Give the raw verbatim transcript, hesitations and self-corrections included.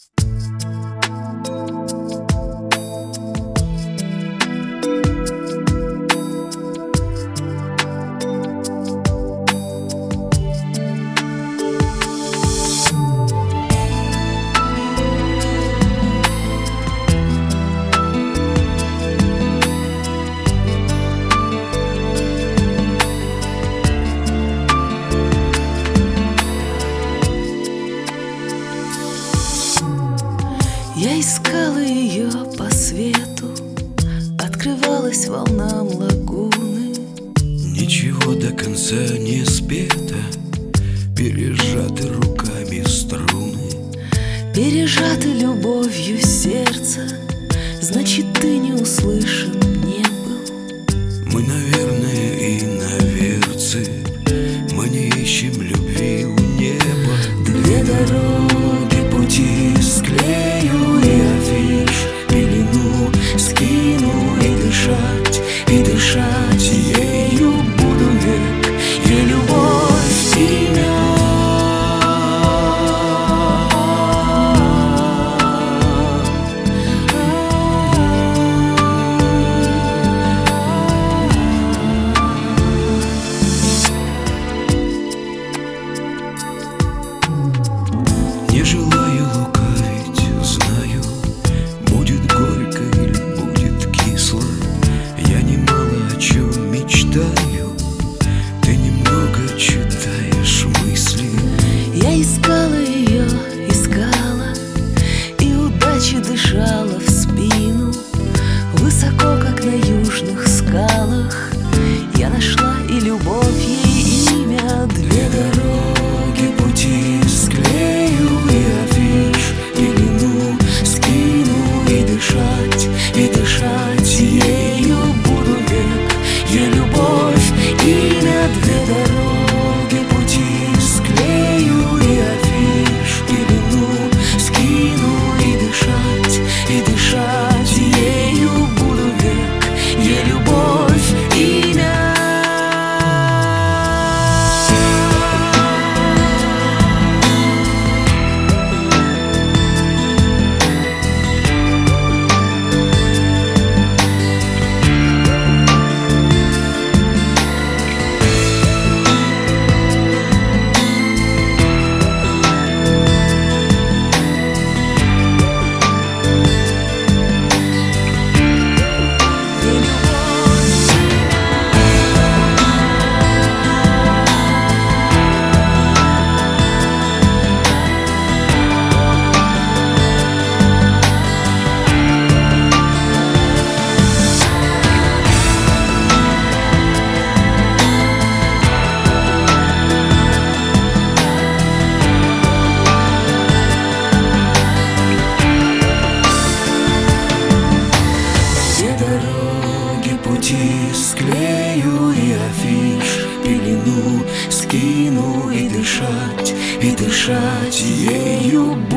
Я искала ее по свету, открывалась волнам лагуны. Ничего до конца не спето, пережаты руками струны. Пережаты любовью сердца, значит, ты не услышан не был. Мы, наверное, иноверцы, мы не ищем любви у неба. Две дороги пути склею и афиш, пелену скину и дышать, и дышать ею буду век. Ей любовь имя. Не желаю лукавить, знаю, будет горько или будет кисло. Я немало о чем мечтаю, ты немного читаешь мысли. Я искала ее, искала, и удача дышала в спину. Высоко, как на южных скалах, я нашла и любовь ей имя. Две дороги пути склею и афиш, пелену скину и дышать, и дышать ею буду век. Ей любовь имя. Две дороги пути склею и афиш, пелену скину и дышать, и дышать ею буду век. Ей любовь имя. Дороги пути склею и афиш, пелену скину и дышать, и дышать ею